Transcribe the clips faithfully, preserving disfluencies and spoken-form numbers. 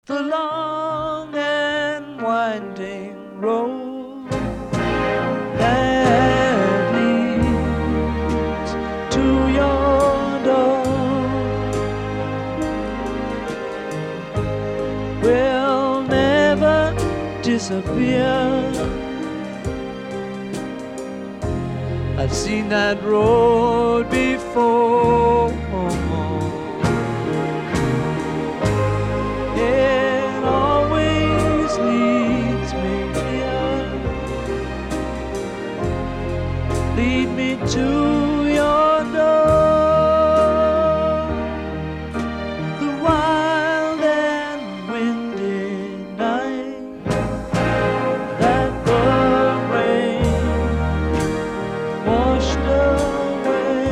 the long and winding road that leads to your door will never disappear. I've seen that road before. It always leads me here. Lead me to your door. The wild and windy night that the rain washed away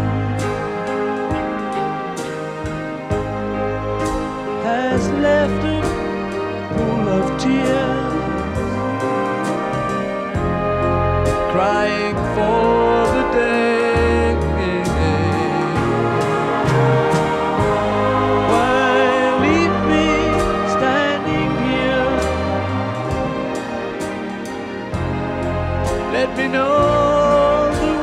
has left a pool of tears, crying for the day why leave me standing here? Let me know the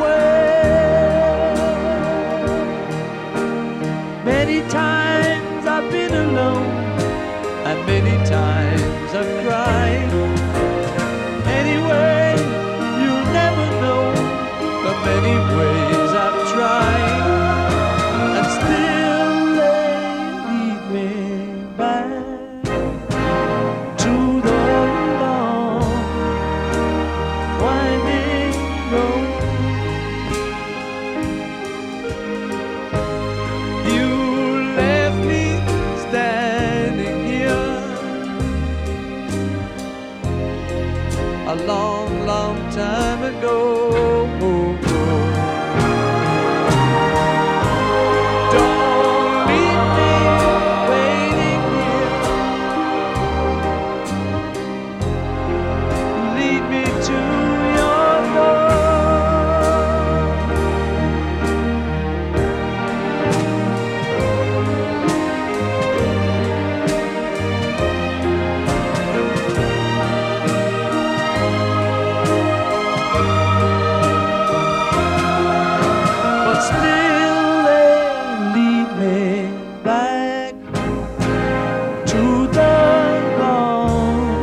way. Many times I've been alone, and many times I've cried. Anyway, you'll never know the many ways I've tried, and still they lead me back to the long winding road. You left me standing here a long, long time ago. Don't leave me waiting here. Lead me to your door. But still they lead me back to the long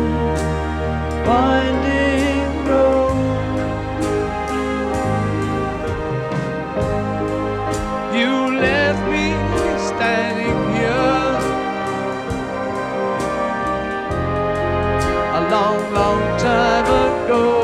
winding road. You left me standing here a long, long time ago.